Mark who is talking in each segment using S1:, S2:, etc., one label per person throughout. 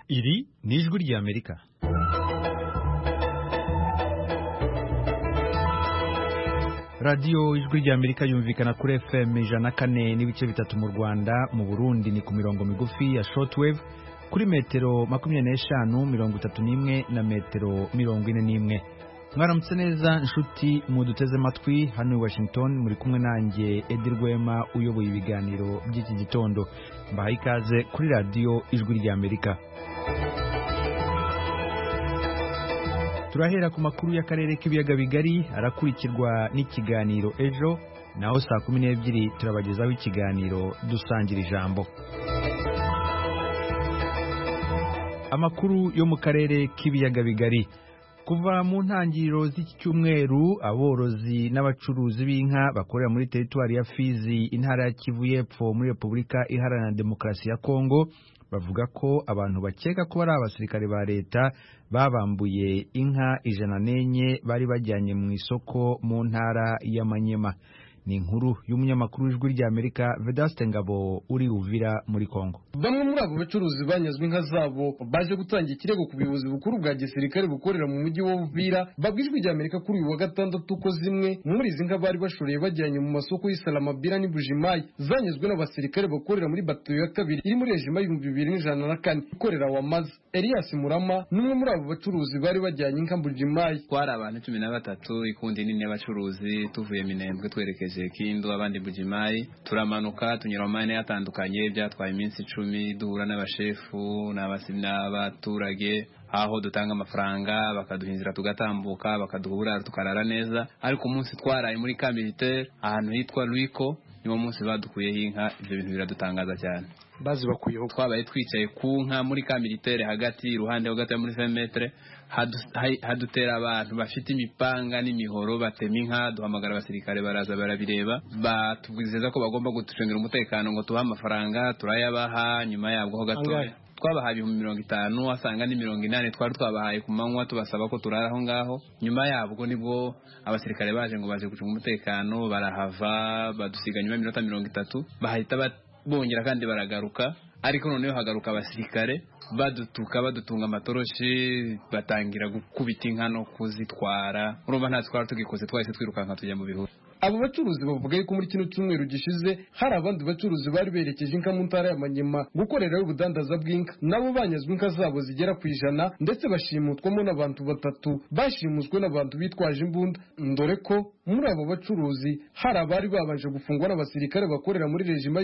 S1: Iri ni ijwi ry'Amerika. Radio ijwi ry'Amerika yumvikana kuri FM 104 n'ibice bitatu mu Rwanda, mu Burundi ni ku mirongo migufi ya shortwave kuri metero 25, 31 na metero 41. Mwaramutse neza nshuti muduteze matwi hano i Washington, muri kumwe nanjye Edi Rwema uyoboye ibiganiro by'iki gitondo. Mbahaye ikaze kuri radio ijwi ry'Amerika. Turahera ku makuru y'akarere k'ibiyaga bigari, arakurikirwa n'ikiganiro ejo, naho saa 12 turabagezaho ikiganiro dusangira ijambo. Amakuru yo mu karere k'ibiyaga bigari. Kuva mu ntangiriro z'iki cyumweru, aborozi n'abacuruzi b'inka bakorera muri teritwari ya Fizi, intara ya Kivu y'Epfo muri Repubulika Iharanira Demokarasi ya Kongo, bavuga ko abantu bakeka ko ari abasirikare ba leta babambuye inka 104 bari bajyanye mu isoko mu ntara ya Manyema. Ni inkuru y'umunyamakuru w'ijwi ry'Amerika Vedaste Ngabo uri Uvira muri Kongo.
S2: Bamwe muri abo bacuruzi banyazwe inka zabo baje gutangira ikirego ku buyobozi bukuru bwa gisirikare bukorera mu mujyi wa Uvira, babwijwe ry'Amerika kuri uyu wa gatandatu ko zimwe muri izi nka bari bashoreye bajyanye mu masoko y'Isalamabila n'Ibujimayi zanyazwe n'abasirikare bakorera muri batayo ya kabiri iri muri rejima 2104 ikorera Wamaza. Elias Murama numwe muri abo bacuruzi bari bajyanye inka Bujimayi.
S3: Kwari abantu 13 ikundi nini y'abacuruzi tuvuye Minembwe twerekeje Kindu abandi Bujimayi, turamanuka tunyura mu mane yatandukanye, byatwaye iminsi 10 duhura n'abashefu n'abaturage, aho dutanga amafaranga bakaduhinzira tugatambuka bakaduhura tukarara neza. Ariko umunsi twaraye muri ka militaire ahantu hitwa Luiko, niwo munsi badukuyeho inka. Ibyo bintu biradutangaza cyane.
S2: Bazi bakuyeho
S3: twabaye twicaye ku nka muri ka militaire hagati iruhande hagati muri 5 metre, hadutera abantu bafite imipanga n'imihoro batema inka. Duhamagara abasirikare baraza barabireba, batubwizeza ko bagomba gutucungira umutekano ngo tuha amafaranga, turayabaha. Nyuma yabwo ho gatoya twabahaye 50, asanga ni 80 twari twabahaye ku manywa tubasaba ko turaraho ngaho. Nyuma yabwo nibwo abasirikare baje ngo baje gucunga umutekano, barahava badusiga nyuma 30 bahita bongera kandi baragaruka. Ariko noneho hagaruka abasirikare badutuka badutunga amatoroshi, batangira gukubita inka no kuzitwara. Urumva nta twara tugikoze, twahise twirukanka tujya mu bihuru.
S2: Abo bacuruzi bavuga ko muri kino cyumweru gishize hari abandi bacuruzi bari berekeje inka mu ntara ya Manyema gukorerayo ubudandaza bw'inka, nabo banyazwe inka zabo zigera ku 100 ndetse bashimutwamo n'abantu 3 bashimuswe n'abantu bitwaje imbunda. Ndore ko muri abo bacuruzi hari abari babanje gufungwa n'abasirikare bakorera muri rejima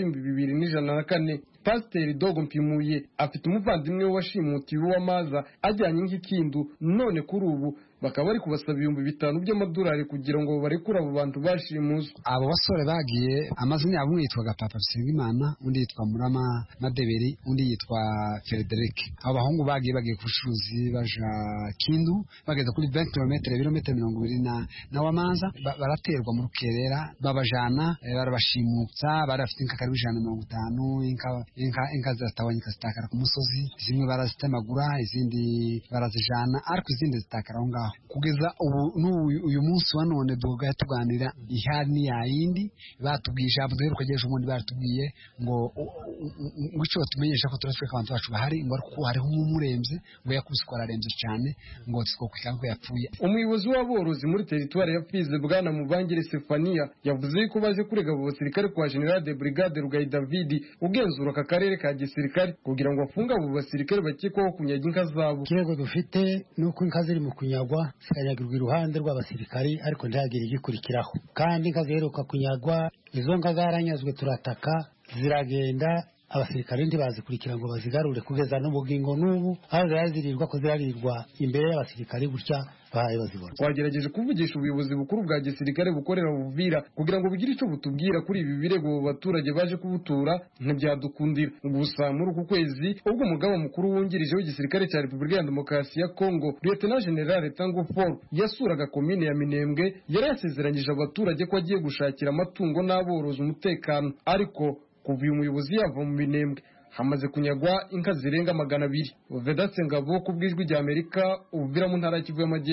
S2: 2104. Pasiteri Dogo Mpimuye afite umuvandimwe washimutiwe w'Amaza ajyanye nk'ikindu, none kuri ubu bakaba bari kubasaba 5,000 by'amadolari kugira ngo barekure abo bantu bashimuswe.
S4: Abo basore bagiye, amazina yabo yitwaga Papa Singimana, undi yitwa Murama Madeberi, undi yitwa Frederic. Abo bahungu bagiye kubucuruzi baja Kindu, bageza kuri 20 km ibirometero 20 na Wamaza, baraterwa mu Rukerera babajana, barabashimutsa. Barafite inka kari 150, inka ziratawanyika zitakara ku musozi, zimwe barazitemagura, izindi barazijana, ariko izindi zitakara aho ngaho. Kugeza uyu munsi wa none dugaye tuganira ihani ya yindi batubwisha abuduheruka geje umundi batubwiye ngo ico tumenyesha ko turaswe abantu bacu bahari, ngo ariko hari umuremze ngo yakubiswa araremze cyane ngo tskokwika ko yapfuye.
S2: Umuyobozi w'aborozi muri teritwari ya Fizi Bwana Mubangire Sefania yavuze ko baje kurega abo basirikare kwa General de Brigade Rugayi David ugenzura aka karere ka gisirikare kugira ngo afunga abo basirikare bakekwaho kunyaga inka zabo.
S5: Kirego dufite nuko inka ziri mu kunyagwa zikanyagirwa iruhande rw'abasirikari, ariko ntihagire igikurikiraho. Kandi inka ziheruka kunyagwa, izo nka zaranyazwe turataka ziragenda, abasirikare ntibazikurikira ngo bazigarure kugeza n'ubugingo n'ubu, aho zirazirirwa ko zirarirwa imbere y'abasirikare gutya bahaye bazibona.
S2: Twagerageje kuvugisha ubuyobozi bukuru bwa gisirikare bukorera Uvira kugira ngo bugire icyo butubwira kuri ibi birego abaturage baje kubutura, ntibyadukundira. Gusa muri uku kwezi ubwo umugaba mukuru wungirije w'igisirikare cya Repubulika ya Demokarasi ya Kongo Lieutenant General Tango Paul yasuraga komine ya Minembwe, yari yasezeranyije abaturage ko agiye gushakira amatungo n'aborozi umutekano. Ariko kuva uyu muyobozi yava mu Minembwe hamaze kunyagwa inka zirenga 200. Vedaste Ngabo ku bw'ijwi ry'Amerika Uvira mu ntara ya Kivu y'Amajyepfo.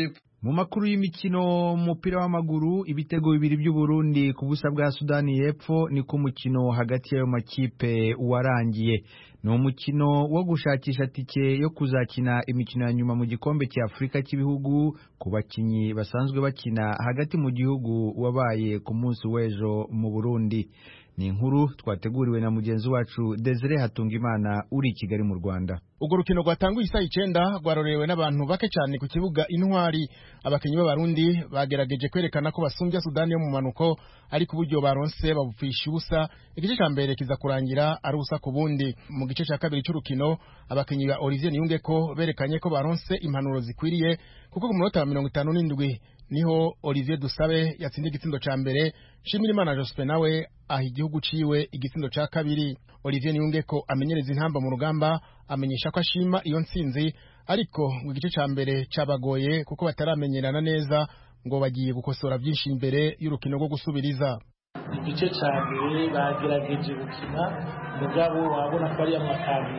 S1: Mu makuru y'imikino umupira w'amaguru ibitego bibiri by'u Burundi ku busa bwa Sudani y'Epfo niko umukino hagati y'ayo makipe warangiye. Ni umukino wo gushakisha tike yo kuzakina imikino ya nyuma mu gikombe cya Afrika cy'ibihugu ku bakinyi basanzwe bakina hagati mu gihugu wabaye ku munsi w'ejo mu Burundi. Ni inkuru twateguriwe na mugenzi wacu Desire Hatungimana uri i Kigali mu Rwanda.
S6: Urwo rukino rwatanguye isaha 9 rwarorewe n'abantu bake cyane ku kibuga Intwari. Abakinyi b'Abarundi bagerageje kwerekana ko basumbya Sudani yo mu manuko ariko uburyo baronse babupfisha ubusa. Igice cya mbere kiza kurangira ari ubusa ku bundi. Mu gice cya kabiri cy'urukino abakinyi ba Olivier Niyungeko berekanye ko baronse impanuro zikwiriye kuko ku munota wa 57 niho Olivier Dusabe yatsinze igitsindo ca mbere. Shimirimana Joseph nawe aha igihugu ciwe igitsindo ca kabiri. Olivier Niyungeko amenyereza intamba mu rugamba amenyesha ko ashima iyo ntsinzi ariko mu gice ca mbere cabagoye kuko bataramenyerana neza ngo bagiye gukosora byinshi imbere y'urukino rwo gusubiriza.
S7: Igice ca mbere bagerageje gukina mugabo wabona ko ari amakani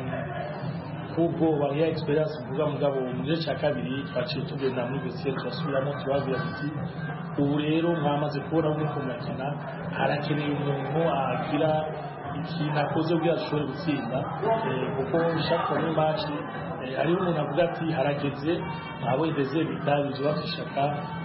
S7: kubwo bariya experience mvuga mugabo mu gice ca kabiri twaciye tugenda muri vestiaire turasubiramo tubabwira ati ubu rero mwamaze kubona uko mukina harakeneye umuntu agira ikintu akoze kugira ashobore gutsinda kuko ushaka muri match ari umuntu avuga ati harageze abo ideze bitabizo bafishaka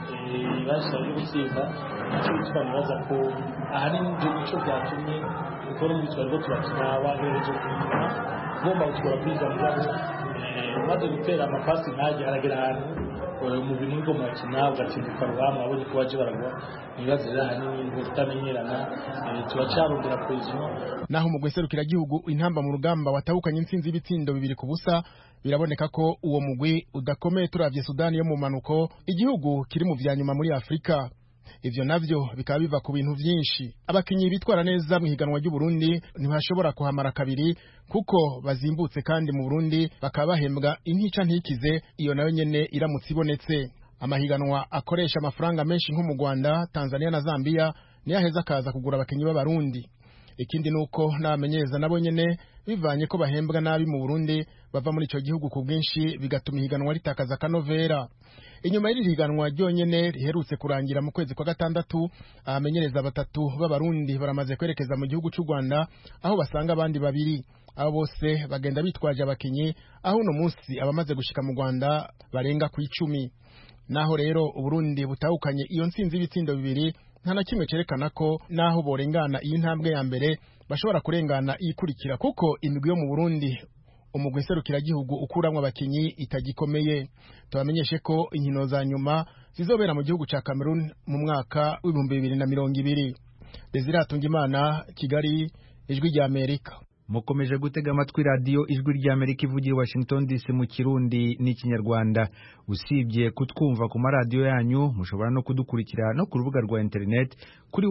S7: bashaka gutsinda icyo twanibaza ko ahanini icyo byatumye gukora mu bitwaro turakina abahereje kumenya gomba gutwara kwiza mugabo maze gutera amapasi ntaje haragera ahantu mu bintu bwo makina ugatsinduka rwamwe abonye ko baje baragwa nibazira hanini ngo tutamenyerana turacarondera kwezino.
S6: Naho mu gweserukira gihugu intamba mu rugamba watahukanye intsinzi ibitsindo bibiri ku busa biraboneka ko uwo mugwi udakomeye turavye Sudani yo mu manuko igihugu kiri mu vyanyuma muri Afrika. Ivyo navyo bikaba biva ku bintu vyinshi. Abakinyi bitwara neza mu higanwa ry'u Burundi ntibashobora kuhamara kabiri kuko bazimbutse kandi mu Burundi bakaba bahembwa intica ntikize iyo nayo nyene iramutse ibonetse. Amahiganwa akoresha amafaranga menshi nko mu Rwanda, Tanzania na Zambia niyo aheza akaza kugura abakinyi b'Abarundi. Ikindi nuko n'abamenyereza nabo nyene bivanye ko bahembwa nabi mu Burundi bava muri ico gihugu ku bwinshi bigatuma ihiganwa ritakaza kanovera. Inyuma y'iri higanwa ryonyene riherutse kurangira mu kwezi kwa gatandatu abamenyereza batatu b'Abarundi baramaze kwerekeza mu gihugu cy'u Rwanda aho basanga abandi babiri. Abo bose bagenda bitwaje abakinyi aho uno munsi abamaze gushika mu Rwanda barenga ku 10. Naho rero Uburundi butahukanye iyo ntsinzi ibitsindo bibiri nta na kimwe cerekana ko naho borengana iyi ntambwe ya mbere bashobora kurengana ikurikira kuko imigwi yo mu Burundi umugwi serukira gihugu ukuramwe abakinyi itagikomeye. Tubamenyeshe ko inkino za nyuma zizobera mu gihugu ca Cameroon mu mwaka w'2020. Desire Hatungimana, Kigali, Ijwi rya Amerika.
S1: Mukomeje gutega amatwi radio Ijwi rya Amerika ivugira Washington DC mu Kirundi n'Ikinyarwanda. Usibye kutwumva ku maradiyo yanyu mushobora no kudukurikira no ku rubuga rwa internet kuri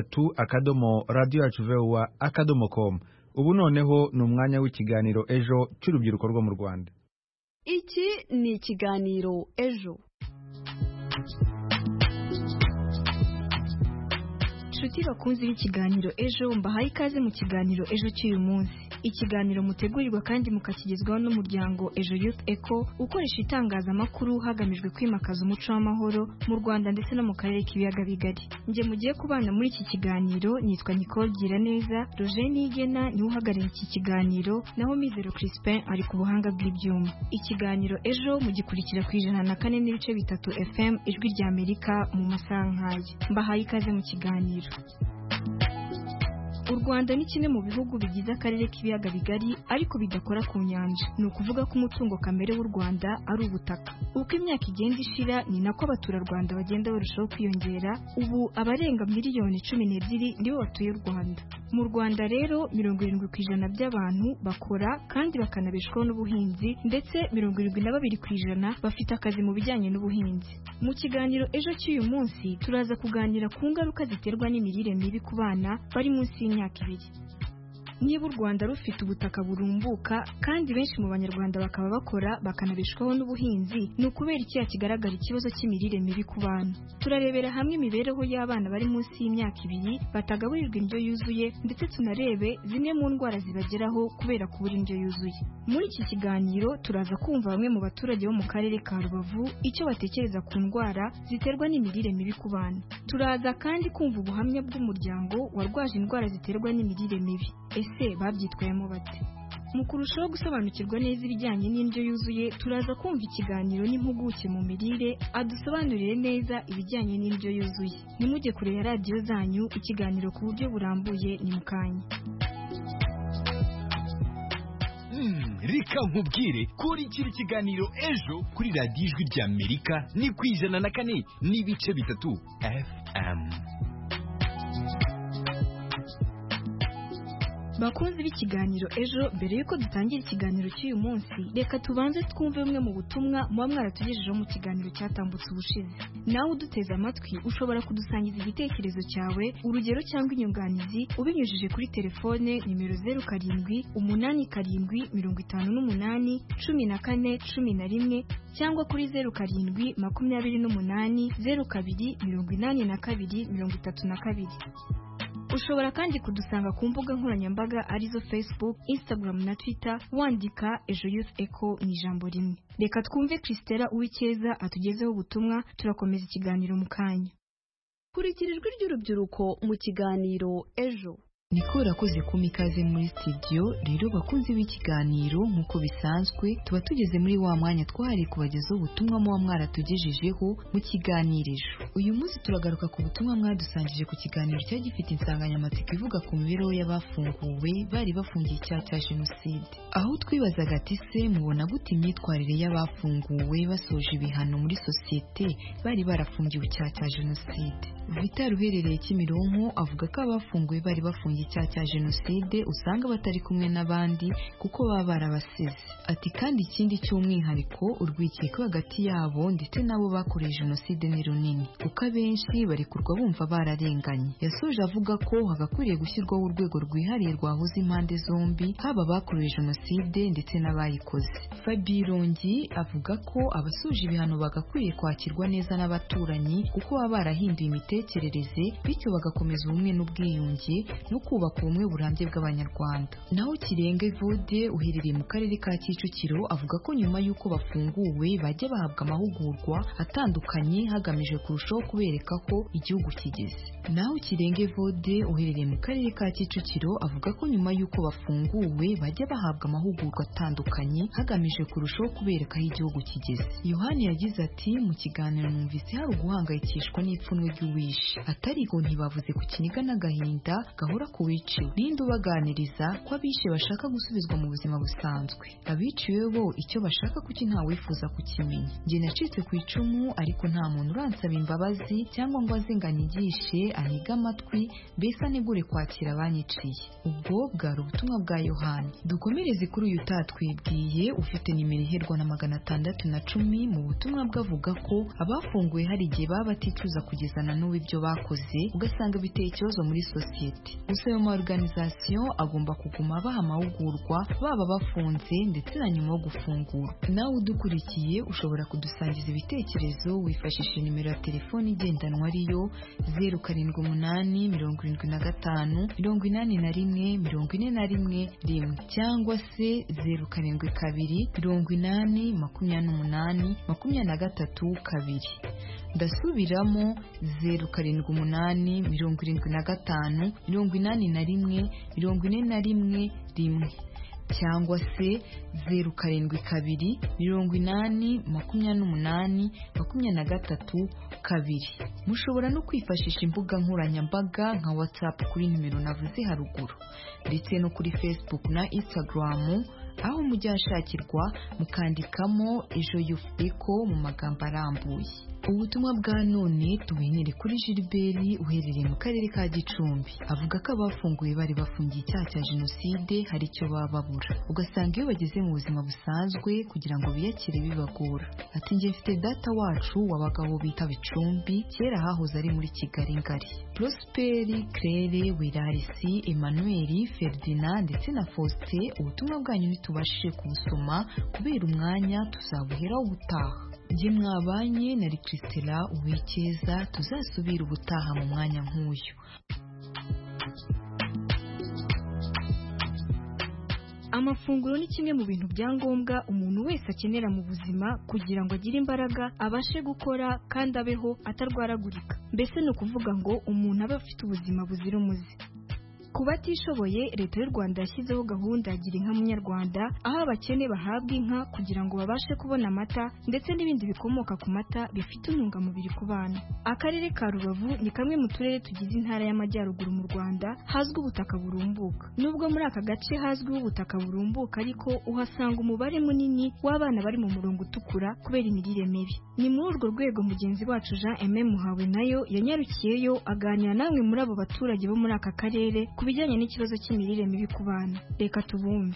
S1: wa3.radio.com. Ubu noneho ni umwanya w'ikiganiro ejo cy'urubyiruko rwo mu Rwanda.
S8: Iki ni ikiganiro ejo. Nshuti bakunzi b'ikiganiro ejo mbahaye ikaze mu kiganiro ejo cy'uyu munsi. Ikiganiro mutegurirwa kandi mukakigezwaho n'umuryango Ejo Youth Echo ukoresha itangazamakuru hagamijwe kwimakaza umuco w'amahoro mu Rwanda ndetse no mu karere k'ibiyaga bigari. Nje mugiye kubana muri iki kiganiro nitwa Nicole Giraneza, Roger Nigena ni uhagarariye iki kiganiro, naho Mizero Crispin ari ku buhanga bw'ibyuma. Ikiganiro ejo mugikurikira ku 104.3 FM Ijwi rya Amerika mu masaha nk'aya. Mbahaye ikaze mu kiganiro. U Rwanda ni kimwe mu bihugu bigize akarere k'ibiyaga bigari ariko bidakora ku nyanja. Ni ukuvuga ko umutungo kamere w'u Rwanda ari ubutaka. Uko imyaka igenda ishira ni nako abaturarwanda bagenda barushaho kwiyongera. Ubu abarenga miliyoni 12 nibo batuye u Rwanda. Mu Rwanda rero 70% by'abantu bakora kandi bakanabeshwaho n'ubuhinzi ndetse 72% bafite akazi mu bijyanye n'ubuhinzi. Mu kiganiro ejo cy'uyu munsi turaza kuganira ku ngaruka ziterwa n'imirire mibi ku bana bari munsi y'imyaka 2. niba u Rwanda rufite ubutaka burumbuka kandi benshi mu banyarwanda bakaba bakora bakanabishwaho n'ubuhinzi, ni ukubera iki hakigaragara ikibazo cy'imirire mibi ku bana? Turarebera hamwe imibereho y'abana bari munsi y'imyaka 2 batagaburirwa indyo yuzuye, ndetse tunarebe zimwe mu ndwara zibageraho kubera kubura indyo yuzuye. Muri iki kiganiro turaza kumva bamwe mu baturage bo mu karere ka Rubavu icyo batekereza ku ndwara ziterwa n'imirire mibi ku bana. Turaza kandi kumva ubuhamya bw'umuryango warwaje indwara ziterwa n'imirire mibi. Ese babyitwayemo bate? Mu kurushaho gusobanukirwa neza ibijyanye n'indyo yuzuye, turaza kumva ikiganiro n'impuguke mu mirire adusobanurire neza ibijyanye n'indyo yuzuye. Nimujye kure ya radiyo zanyu, ikiganiro ku buryo burambuye ni mukanya.
S9: Reka nkubwire kuri kiri kiganiro ejo kuri radiyo Ijwi ry'Amerika ni ku 104 n'ibice 3 FM.
S8: Bakunzi b'ikiganiro ejo, mbere yuko dutangira ikiganiro cy'uyu munsi, reka tubanze twumve bumwe mu butumwa muba mwaratugejejeho mu kiganiro cyatambutse ubushize. Nawe uduteze amatwi ushobora kudusangiza igitekerezo cyawe, urugero cyangwa inyunganizi ubinyujije kuri telefone nimero 0757581411 cyangwa kuri 0728028232. Ushobora kandi kudusanga ku mbuga nkoranyambaga arizo Facebook, Instagram na Twitter, wandika Ejo Youth Echo ni ijambo rimwe. Reka twumve Christella Uwicyeza atugezeho ubutumwa, turakomeza ikiganiro mu kanya.
S10: Kurikira ijwi ry'urubyiruko mu kiganiro ejo.
S11: Niko urakoze kuma ikaze muri studio. Rero bakunzi b'ikiganiro nk'uko bisanzwe tuba tugeze muri wa mwanya twahariye kubagezaho ubutumwa muba mwaratugejejeho mu kiganiro ejo. Uyu munsi turagaruka ku butumwa mwadusangije ku kiganiro cyari gifite insanganyamatsiko ivuga ku mibereho y'abafunguwe bari bafungiye icyaha cya jenoside, aho twibazaga ati se mubona gute imyitwarire y'abafunguwe basoje ibihano muri sosiyete bari barafungiwe icyaha cya jenoside. Vital uherereye Kimironko avuga ko abafunguwe bari bafungiye icyaha cya jenoside usanga batari kumwe n'abandi kuko baba barabasize. Ati kandi ikindi cy'umwihariko urwikekwe hagati yabo ndetse nabo bakoreye jenoside ni runini kuko abenshi barekurwa bumva bararenganye. Yasoje avuga ko hagakwiriye gushyirwaho urwego rwihariye rwahuza impande zombi, haba bakoreye jenoside ndetse n'abayikoze. Fabirongi avuga ko abasoje ibihano bagakwiriye kwakirwa neza n'abaturanyi kuko baba barahinduye imitekerereze, bityo bagakomeza ubumwe n'ubwiyunge no kubaka ubumwe burambye bw'Abanyarwanda. Naho Kirenge Vode uherereye mu karere ka Kicukiro avuga ko nyuma y'uko bafunguwe bajya bahabwa amahugurwa atandukanye hagamijwe kurushaho kubereka ko igihugu kigeze. Naho Kirenge Vode uherereye mu karere ka Kicukiro avuga ko nyuma y'uko bafunguwe bajya bahabwa amahugurwa atandukanye hagamijwe kurushaho kubereka aho igihugu kigeze. Yohani yagize ati mu kiganiro numvise hari uguhangayikishwa n'ipfunwe ry'uwishe, atariko ntibavuze ku kiniga n'agahinda gahora ku wiciwe. Ninde ubaganiriza ko abishe bashaka gusubizwa mu buzima busanzwe? Abiciwe bo icyo bashaka kuki nta wifuza kukimenya. Njye nacitse ku icumu ariko nta muntu uransaba imbabazi cyangwa ngo aze ngo anyigishe aniga amatwi, mbese anegure kwakira abanyiciye. Ubwo bwari ubutumwa bwa Yohani. Dukomereze kuri uyu utatwibwiye ufite nimero iherwa na 610 mu butumwa bwavuga ko abafunguwe hari igihe baba baticuza kugezana n'ubu ibyo bakoze ugasanga biteye ikibazo muri sosiyete. Gusa ayo ma-organisation agomba kuguma baha amahugurwa baba bafunze ndetse na nyuma yo gufungura. Nawe udukurikiye ushobora kudusangiza ibitekerezo wifashishije nimero ya telefoni igendanwa ariyo 0785-85-41-41 cyangwa se 0728-80-28-23. Ndasubiramo 0785-85-41-41 cyangwa se 0728-80-23. Mushobora no kwifashisha imbuga nkoranyambaga nka WhatsApp kuri nimero navuze haruguru, ndetse no kuri Facebook na Instagram, aho mujya hashakirwa mukandikamo Ejo Youth Echo mu magambo arambuye. Ubutumwa bwa none tubuhinire kuri Gilbert uherereye mu karere ka Gicumbi. Avuga ko abafunguye bari bafungiye icyaha cya jenoside hari icyo baba babura. Ugasanga iyo bageze mu buzima busanzwe kugira ngo biyakire bibagora. Ati njye mfite data wacu wabagaho bita Bicumbi, kera hahoze ari muri Kigali ngari. Prosperi, Claire, Wirarisi, Emmanuel, Ferdinand ndetse na Faustin, ubutumwa bwanyu ntitubashije kubusoma kubera umwanya tuzabuheraho ubutaha. Njye mwabanye na Christela Uwikeza, tuzasubira ubutaha mu mwanya nk'uyu.
S8: Amafunguro ni kimwe mu bintu bya ngombwa umuntu wese akenera mu buzima kugira ngo agire imbaraga, abashe gukora kandi abeho atarwaragurika. Mbese ni ukuvuga ngo umuntu abe afite ubuzima buzira umuze. Ku batishoboye, Leta y'u Rwanda yashyizeho gahunda ya Gira inka Munyarwanda, aho abakene bahabwa inka kugira ngo babashe kubona amata ndetse n'ibindi bikomoka ku mata bifite intungamubiri ku bana. Akarere ka Rubavu ni kamwe mu turere tugize intara y'Amajyaruguru mu Rwanda hazwi ubutaka burumbuka. Nubwo muri aka gace hazwiho ubutaka burumbuka, ariko uhasanga umubare munini w'abana bari mu murongo utukura kubera imirire mibi. Ni muri urwo rwego mugenzi wacu Jean Aime Muhawe nayo yanyarukiyeyo aganira namwe muri abo baturage bo muri aka karere bijyanye n'ikibazo cy'imirire mibi ku bana. Reka tubumve.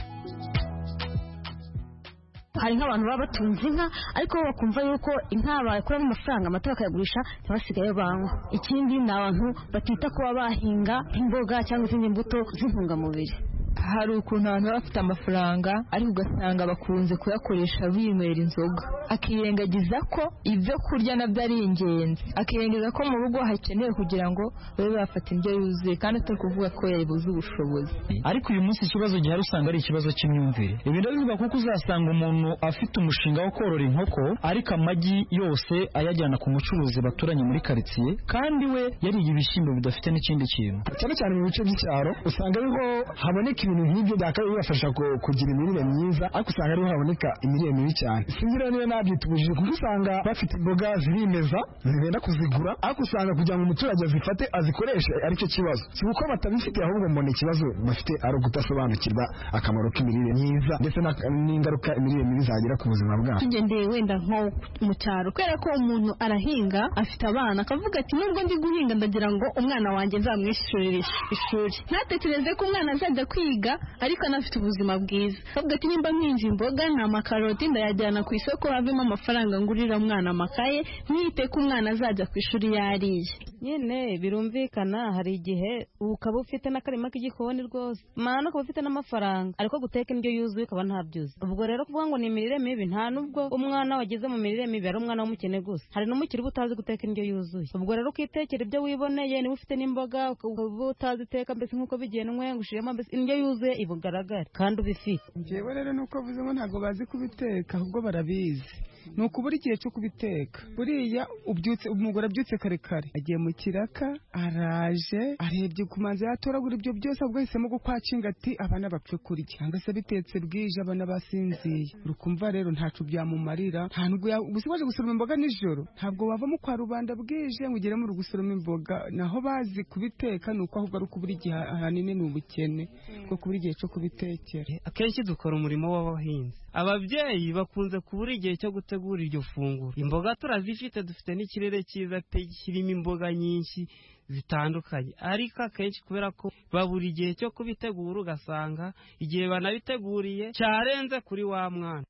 S12: Hari nk'abantu baba batunze inka ariko bakumva yuko inka bakuramo amafaranga, amata bakayagurisha ntibasigaye banywa. Ikindi ni abantu batita kuba bahinga imboga cyangwa izindi mbuto z'intungamubiri.
S13: Hari ukuntu abantu baba bafite amafaranga ariko ugasanga bakunze kuyakoresha binywera inzoga, akirengagiza ko ibyo kurya nabyo ari ingenzi, akirengagiza ko mu rugo hakenewe kugira ngo babe bafata indyo yuzuye kandi atari kuvuga ko yabuze ubushobozi.
S14: Ariko uyu munsi ikibazo gihari usanga ari ikibazo cy'imyumvire. Ibi ndabivuga kuko uzasanga umuntu afite umushinga wo korora inkoko ariko amagi yose ayajyana ku mucuruzi baturanye muri karitsiye, kandi we yariye ibishyimbo bidafite n'ikindi kintu.
S15: Cyane cyane mu bice by'icyaro usanga ariho haboneka ibintu nk'ibyo byakabaye bibafasha kugira imirire myiza, ariko usanga ariho haboneka imirire mibi cyane. Singira niba nabyita ubujiji kuko usanga bafite imboga zirimeza zibenda kuzigura, ariko usanga kugira ngo umuturage azifate azikoreshe aricyo kibazo. Si uko batabifite ahubwo mbona ikibazo bafite ari ukutasobanukirwa akamaro k'imirire myiza ndetse n'ingaruka imirire mibi zagira ku buzima bwabo.
S12: Tugendeye wenda nko mu cyaro, kubera ko umuntu arahinga afite abana akavuga ati nubwo ndi guhinga ndagira ngo umwana wanjye nzamwishyurire ishuri, ntatekereze ko umwana azajya kwiga ariko anafite ubuzima bwiza. Akavuga ati nimba mpinze imboga nta makaroti ndayajyana ku isoko havemo amafaranga ngurira umwana amakaye, ntiyite ko umwana azajya ku ishuri yariye.
S16: Nyine birumvikana hari igihe ukaba ufite n'akarima k'igikoni rwose, mana ukaba ufite n'amafaranga ariko guteka indyo yuzuye ukaba ntabyuzi. Ubwo rero kuvuga ngo ni imirire mibi, nta nubwo umwana wageze mu mirire mibi ari umwana w'umukene gusa, hari n'umukire uba utazi guteka indyo yuzuye. Ubwo rero ukitekera ibyo wiboneye, niba ufite n'imboga ukaba utazi iteka mbese nk'uko bigenwe ngo ushiremo mbese indyo yuzuye ibugaragara kandi ubifite.
S17: Njyewe rero nuko avuze ngo ntabwo bazi kubiteka ahubwo barabizi, ni ukubura igihe cyo kubiteka. Buriya umugore abyutse kare kare agiye mu kiraka, araje arebye ku manzi yatoragura ibyo byose, ahubwo ahisemo gukwacinga ati abana bapfe kurya, cyangwa se bitetse bwije abana basinziye. Urukumva rero ntacu byamumarira, nta nubwo waje gusoroma imboga nijoro, ntabwo wavamo kwa rubanda bwije ngo ugere mu rugo usoroma imboga. Naho bazi kubiteka ni uko ahubwo ari ukubura igihe, ahanini ni ubukene bwo kubura igihe cyo kubitekera.
S18: Akenshi dukora umurimo w'abahinzi, ababyeyi bakunze kubura igihe cyo gutegura iryo funguro. Imboga turazifite, dufite n'ikirere cyiza kirimo imboga nyinshi zitandukanye, ariko akenshi kubera ko babura igihe cyo kubitegura ugasanga igihe banabiteguriye cyarenze kuri wa mwana.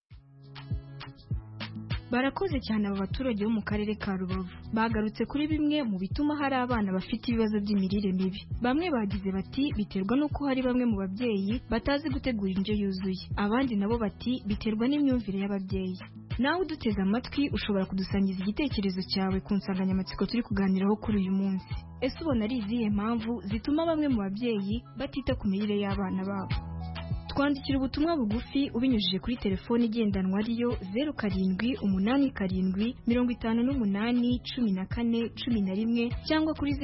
S8: Barakoze cyane aba baturage bo mu karere ka Rubavu. Bagarutse kuri bimwe mu bituma hari abana bafite ibibazo by'imirire mibi. Bamwe bagize bati biterwa nuko hari bamwe mu babyeyi batazi gutegura indyo yuzuye. Abandi nabo bati biterwa n'imyumvire y'ababyeyi. Nawe uduteze amatwi ushobora kudusangiza igitekerezo cyawe ku nsanganyamatsiko turi kuganiraho kuri uyu munsi. Ese ubona ari izihe mpamvu zituma bamwe mu babyeyi batita ku mirire y'abana babo? Twandikira ubutumwa bugufi ubinyujije kuri telefoni igendanwa ariyo 0787581411 cyangwa kuri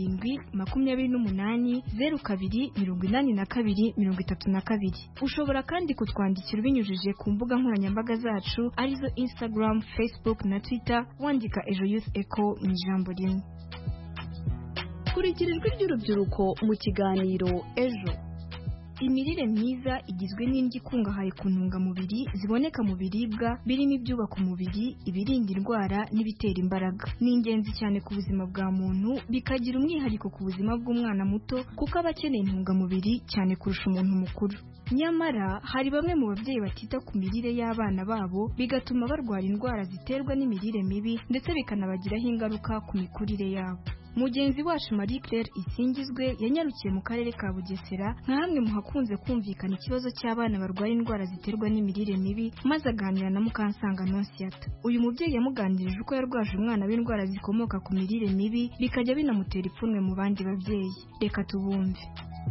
S8: 0728028232. Ushobora kandi kutwandikira ubinyujije ku mbuga nkoranyambaga zacu arizo Instagram, Facebook na Twitter wandika Ejo Youth Echo mu ijambo rimwe.
S10: Kurikira ijwi ry'urubyiruko mu kiganiro Ejo.
S8: Imirire myiza igizwe n'indyo ikungahaye ku ntungamubiri ziboneka mu biribwa birimo ibyubaka umubiri, ibirinda indwara n'ibitera imbaraga. Ni ingenzi cyane ku buzima bwa muntu, bikagira umwihariko ku buzima bw'umwana muto kuko aba akeneye intungamubiri cyane kurusha umuntu mukuru. Nyamara hari bamwe mu babyeyi batita ku mirire y'abana babo, bigatuma barwara indwara ziterwa n'imirire mibi ndetse bikanabagiraho ingaruka ku mikurire yabo. Mugenzi wacu Marie Claire Isingizwe yanyarukiye mu karere ka Bugesera nka hamwe mu hakunze kumvikana ikibazo cy'abana barwaye indwara ziterwa n'imirire mibi, maze aganira na Mukansanga Annonciata. Uyu mubyeyi yamuganirije uko yarwaje umwana w'indwara zikomoka ku mirire mibi bikajya binamutera ipfunwe mu bandi babyeyi. Reka tubumve.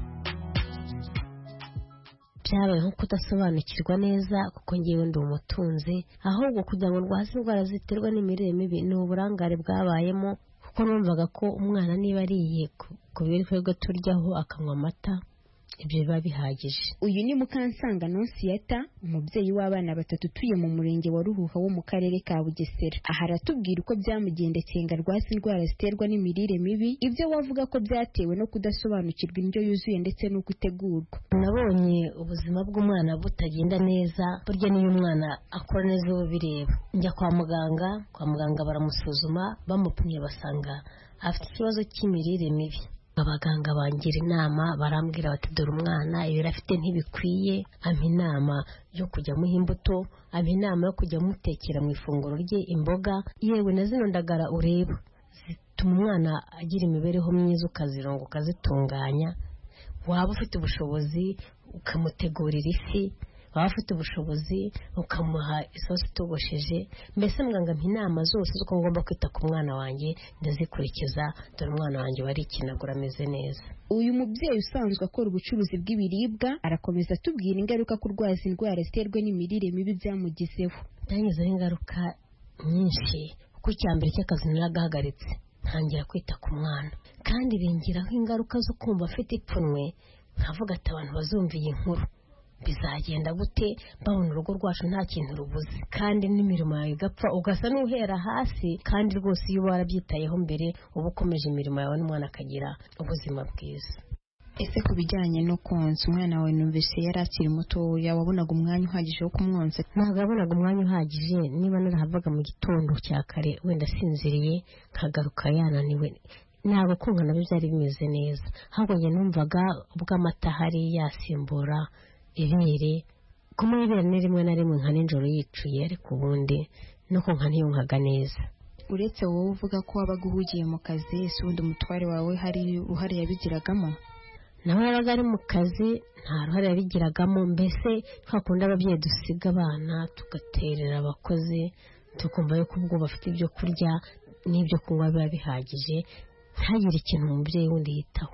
S19: Byabaye nko kudasobanukirwa neza kuko ngewe ndi umutunzi, ahubwo kugira ngo ndwaze indwara ziterwa n'imirire mibi ni uburangare bwabayemo, kuko numvaga ko umwana niba ariye ku biribwa turyaho akanywa amata ibyo biba bihagije.
S20: Uyu ni Mukansanga Annonciata, umubyeyi w'abana batatu utuye mu murenge wa Ruhuha wo mu karere ka Bugesera. Aha aratubwira uko byamugendekeye ngo arwaze indwara ziterwa n'imirire mibi, ibyo wavuga ko byatewe no kudasobanukirwa indyo yuzuye ndetse n'uko itegurwa.
S19: Nabonye ubuzima bw'umwana butagenda neza, burya niyo umwana akora neza ubu bireba. Njya kwa muganga baramusuzuma, bamupimye basanga afite ikibazo cy'imirire mibi. Abaganga bangira inama, barambwira bati dore umwana ibiro afite ntibikwiye, ampa inama yo kujya muha imbuto, ampa inama yo kujya mutekera mu ifunguro rye imboga, yewe na zino ndagara ureba zituma umwana agira imibereho myiza, ukazironga ukazitunganya. Waba ufite ubushobozi ukamutegurira ifi, waba ufite ubushobozi ukamuha isosi itogosheje. Mbese muganga ampa inama zose z'uko ngomba kwita ku mwana wanjye, ndazikurikiza, dore umwana wanjye warikinagura ameze neza.
S20: Uyu mubyeyi usanzwe akora ubucuruzi bw'ibiribwa arakomeza atubwira ingaruka kurwaza indwara ziterwa n'imirire mibi byamugizeho.
S19: Byangizeho ingaruka nyinshi, kuko icya mbere cy'akazi naragahagaritse, ntangira kwita ku mwana, kandi bingiraho ingaruka zo kumva afite ipfunwe, nkavuga ati abantu bazumva iyi nkuru bizagenda gute, babona urugo rwacu nta kintu rubuze, kandi n'imirimo yawe igapfa ugasa n'uhera hasi, kandi rwose iyo warabyitayeho mbere uba ukomeje imirimo yawe n'umwana akagira ubuzima bwiza.
S20: Ese ku bijyanye no konsa umwana wawe, numvise yari akiri mutoya, wabonaga umwanya uhagije wo kumwonsa?
S19: Ntabwo wabonaga umwanya uhagije, niba narahavaga mu gitondo cya kare wenda asinziriye nkagaruka yananiwe, ntabwo kumva nabyo byari bimeze neza. Ahubwo njye numvaga ubwo amata ahari yasimbura ibere, kumuha ibere ni rimwe na rimwe nka nijoro yicuye, ariko ubundi nuko nka ntiyumvaga neza.
S20: Uretse wowe uvuga ko wabaga uhugiye mu kazi, ese ubundi umutware wawe hari uruhare yabigiragamo?
S19: Nawe yabaga ari mu kazi, nta ruhare yabigiragamo. Mbese twakunda ababyeyi dusiga abana tugaterera abakozi, tukumva yuko ubwo bafite ibyo kurya n'ibyo kunywa biba bihagije, ntagire ikintu umubyeyi wundi yitaho.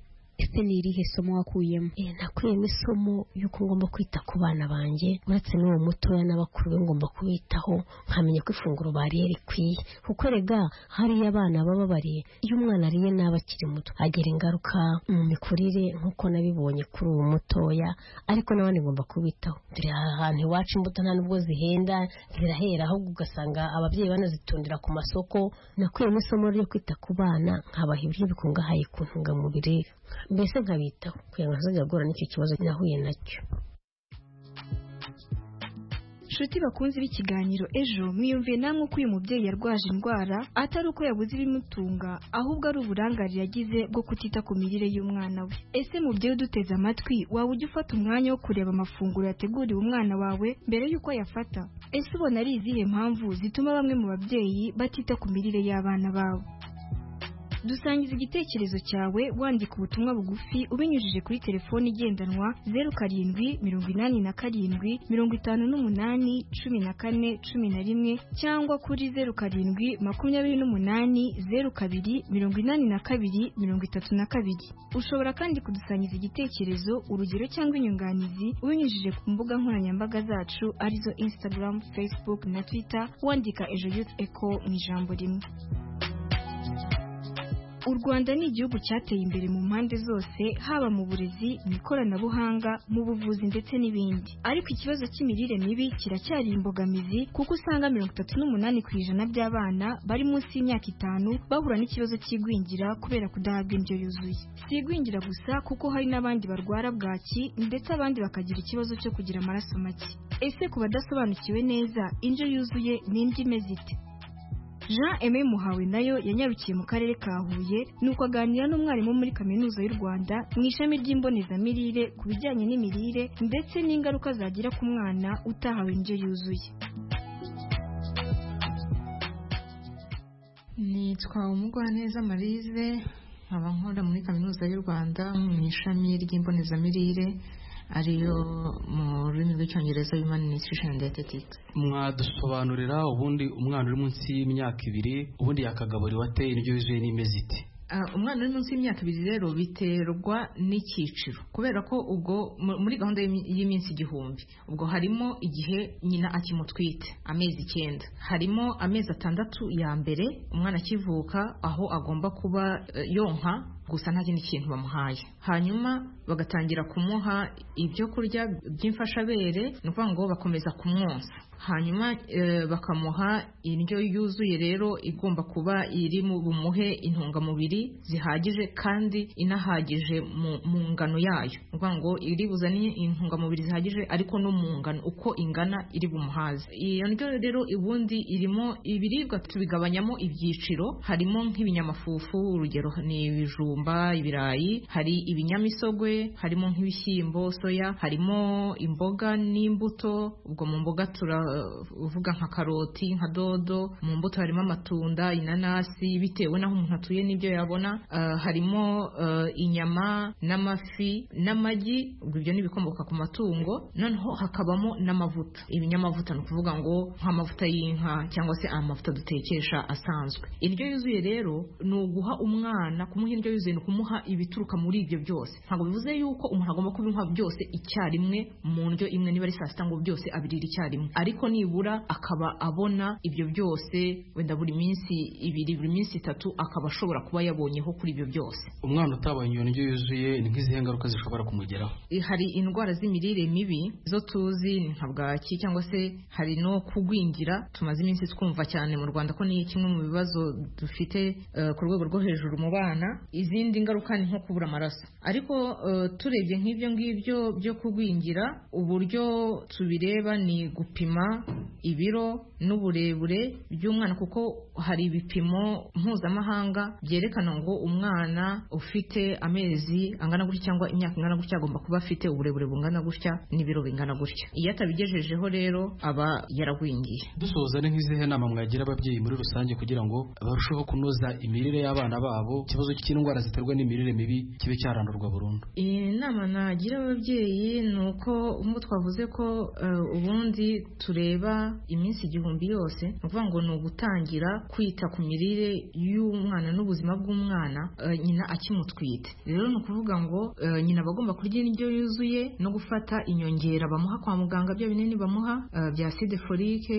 S20: Ese ni irihe somo wakuyemo?
S19: Nakuyemo isomo y'uko ngomba kwita ku bana banjye, uretse n'uwo mutoya n'abakuru be ngomba kubitaho, nkamenya ko ifunguro bariye rikwiye, kuko rega hariyo abana baba bariye, iyo umwana ariye nabi akiri muto agira ingaruka mu mikurire nk'uko nabibonye kuri uwo mutoya, ariko n'abandi ngomba kubitaho. Dore ahantu iwacu imbuto nta nubwo zihenda, zirahera, ahubwo ugasanga ababyeyi banazitundira ku masoko. Nakuyemo isomo ryo kwita ku bana, nkabaha ibiryo bikungahaye ku ntungamubiri, mbese nkabitaho kugira ngo ntazajya agora n'icyo kibazo nahuye nacyo.
S8: Nshuti bakunze b'ikiganiro Ejo, mwiyumviye namwe ko uyu mubyeyi yarwaje indwara atari uko yabuze ibimutunga, ahubwo ari uburangare yagize bwo kutita ku mirire y'umwana we. Ese mubyeyi uduteze amatwi, waba ujya ufata umwanya wo kureba amafunguro yateguriwe umwana wawe mbere y'uko ayafata? Ese ubona ari izihe mpamvu zituma bamwe mu babyeyi batita ku mirire y'abana babo? Dusangiza igitekerezo cyawe wandika ubutumwa bugufi ubinyujije kuri telefoni igendanwa 0788581411 cyangwa kuri 0728028232. Ushobora kandi kudusangiza igitekerezo, urugero cyangwa inyunganizi ubinyujije ku mbuga nkoranyambaga zacu arizo Instagram, Facebook na Twitter, wandika Ejo Youth Echo mu ijambo rimwe. U Rwanda ni igihugu cyateye imbere mu mpande zose, haba mu burezi, mu ikoranabuhanga, mu buvuzi ndetse n'ibindi. Ariko ikibazo cy'imirire mibi kiracyari imbogamizi, kuko usanga 38% by'abana bari munsi y'imyaka 5 bahura n'ikibazo cy'igwingira kubera kudahabwa indyo yuzuye. Si igwingira gusa, kuko hari n'abandi barwara bwaki ndetse abandi bakagira ikibazo cyo kugira amaraso make. Ese ku badasobanukiwe neza indyo yuzuye ni indyo imeze ite? Jean Aimé Muhawe nayo yanyarukiye mu karere ka Huye, nuko aganira n'umwarimu muri kaminuza y'u Rwanda mu ishami ry'imbonezamirire ku bijyanye n'imirire ndetse n'ingaruka zagira ku mwana utahawe indyo yuzuye.
S21: Nitwa Umugwaneza Marize, nkaba nkora muri kaminuza y'u Rwanda mu ishami ry'imbonezamirire ariyo mu rurimi rw'icyongereza Human Nutrition and Dietetics.
S22: Mwadusobanurira ubundi umwana uri munsi y'imyaka 2 ubundi yakagaburiwe ate indyo yuzuye n'imeze ite?
S21: Umwana uri munsi y'imyaka 2 rero biterwa n'icyiciro, kubera ko ubwo muri gahunda y'iminsi 1000 ubwo harimo igihe nyina akimutwite amezi 9, harimo amezi 6 ya mbere umwana akivuka aho agomba kuba yonka gusa nta kindi kintu bamuhaye, hanyuma bagatangira kumuha ibyo kurya by'imfashabere, ni ukuvuga ngo bakomeza kumwonsa, hanyuma bakamuha indyo yuzuye rero igomba kuba iri mu bumuhe intungamubiri zihagije kandi inahagije mu ngano yayo, ni ukuvuga ngo iri buzane intungamubiri zihagije ariko no mu ngano uko ingana iri bumuhaze. Iyo ndyo rero ubundi irimo ibiribwa tubigabanyamo ibyiciro, harimo nk'ibinyamafufu, urugero ni ibijumba, ibirayi, hari ibinyamisogwe, harimo nk'ibishyimbo, soya, harimo imboga n'imbuto, ubwo mu mboga uvuga nka karoti, nka dodo, mu mbuto harimo amatunda, inanasi, bitewe naho umuntu atuye n'ibyo yabona, harimo inyama n'amafi n'amagi, ibyo n'ibikomoka ku matungo, noneho hakabamo n'amavuta. Ibinyamavuta ni ukuvuga ngo nk'amavuta y'inka cyangwa se amavuta dutekesha asanzwe. Indyo yuzuye rero ni uguha umwana, kumuha indyo yuzuye ni ukumuha ibituruka muri ibyo byose. Ntabwo bivuze yuko umuntu agomba kubimuha byose icyarimwe mu ndyo imwe, niba ari saa sita ngo byose abirira icyarimwe, ariko nibura akaba abona ibyo byose, wenda buri minsi 2 buri minsi 3 akaba ashobora kuba yabonyeho kuri ibyo byose.
S22: Umwana utabonye iyo ndyo yuzuye ni nk'izihe ngaruka zishobora kumugeraho?
S21: Hari indwara z'imirire mibi zo tuzi nka bwaki, cyangwa se hari no kugwingira tumaze iminsi twumva cyane mu Rwanda ko ni kimwe mu bibazo dufite ku rwego rwo hejuru mu bana. Izindi ngaruka ni nko kubura amaraso, ariko turebye nk'ibyo ngibyo byo kugwingira, uburyo tubireba ni gupima ibiro n'uburebure by'umwana, kuko hari ibipimo mpuzamahanga byerekana ngo umwana ufite amezi angana gutya cyangwa imyaka ingana gutya agomba kuba afite uburebure bungana gutya n'ibiro bingana gutya. Iyo atabigejejeho rero aba yaragwingiye.
S22: Dusoza ni nk'izihe nama mwagira ababyeyi muri rusange kugira ngo barusheho kunoza imirire y'abana babo, ikibazo cy'indwara ziterwa n'imirire mibi kibe cyarandurwa burundu?
S21: Inama nagira ababyeyi ni uko twavuze ko ubundi tureba iminsi 1000 yose, ni ukuvuga ngo ni ugutangira kwita ku mirire y'umwana n'ubuzima bw'umwana nyina akimutwite. Rero ni ukuvuga ngo nyina bagomba kurya indyo yuzuye no gufata inyongera bamuha kwa muganga, bya binini bamuha bya acide folique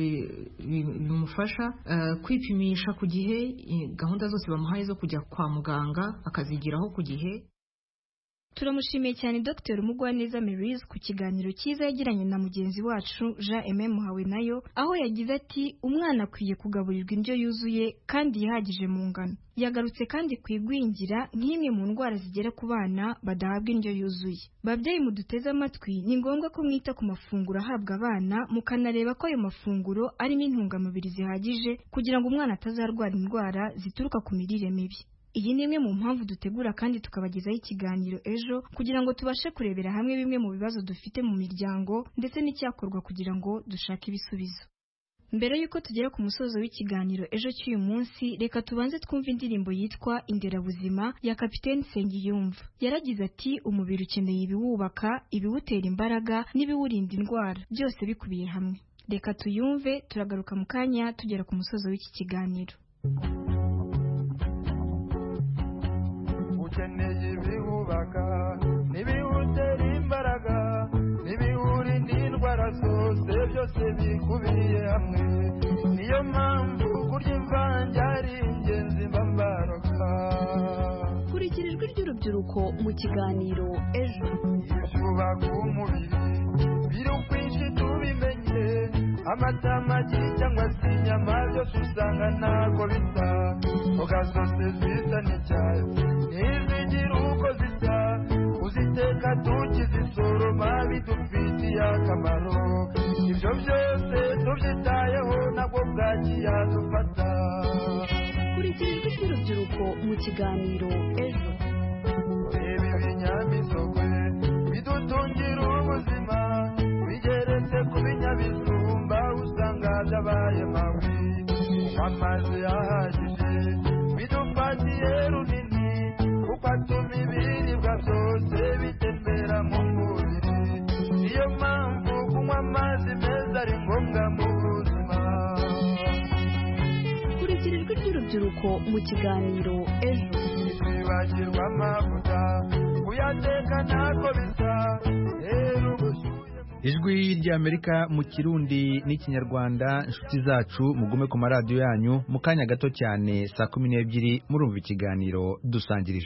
S21: bimufasha kwipimisha ku gihe, gahunda zose bamuhaye zo kujya kwa muganga akazigiraho ku gihe.
S8: Turamushimiye cyane Dr. Umugwaneza Marize ku kiganiro cyiza yagiranye na mugenzi wacu Jean Aimé Muhawe nayo, aho yagize ati umwana akwiye kugaburirwa indyo yuzuye kandi yihagije mu ngano. Yagarutse kandi kwigwingira nk'imwe mu ndwara zigera ku bana badahabwa indyo yuzuye. Babyeyi muduteze amatwi, ni ngombwa ko mwita ku mafunguro ahabwa abana, mukanareba ko ayo mafunguro arimo intungamubiri zihagije kugira ngo umwana atazarwara indwara zituruka ku mirire mibi. Iyi ni imwe mu mpamvu dutegura kandi tukabagezaho ikiganiro ejo, kugira ngo tubashe kurebera hamwe bimwe mu bibazo dufite mu miryango ndetse n'icyakorwa kugira ngo dushake ibisubizo. Mbere y'uko tugera ku musozo w'ikiganiro ejo cy'uyu munsi, reka tubanze twumve indirimbo yitwa Inderabuzima ya Kapiteni Nsengiyumva. Yaragize ati umubiri ukeneye ibiwubaka, ibiwutera imbaraga n'ibiwurinda indwara, byose bikubiye hamwe. Reka tuyumve, turagaruka mu kanya tugera ku musozo w'iki kiganiro.
S23: Ukeneye ibiwubaka n'ibiwutera imbaraga n'ibiwurinda indwara, zose byose bikubiye hamwe. Niyo mpamvu kurya imvange ari ingenzi mbambaroka.
S10: ry'urubyiruko mu kiganiro ejo.
S23: Kubaka umubiri biri ukwinshi tubimenye, amata, amagi cyangwa se inyama byose usanga ntabwo bisa, mboga zose zisa n'icyatsi ntizigira uko zisa, uziteka tukizisoroma bidufitiye akamaro, ibyo byose tubyitayeho nabwo bwagiye dufata.
S10: Kurikira ijwi ry'urubyiruko mu kiganiro ejo.
S23: Reba ibinyamisogwe bidutungira ubuzima, bigeretse ku binyabijumba usanga byabaye mabi, amazi ahagije bidufatiye runini, kuko atuma ibiribwa byose bitembera mu mubiri, niyo mpamvu kunywa amazi meza ari ngombwa mu buzima.
S10: Kurikira ijwi ry'urubyiruko mu kiganiro ejo.
S23: Kwibagirwa amavuta kuyateka ntako bisa, rero
S1: Ijwi ry'Amerika mu Kirundi n'Ikinyarwanda. Inshuti zacu mugume ku maradiyo yanyu, mu kanya gato cyane saa 12 murumva ikiganiro dusangirije.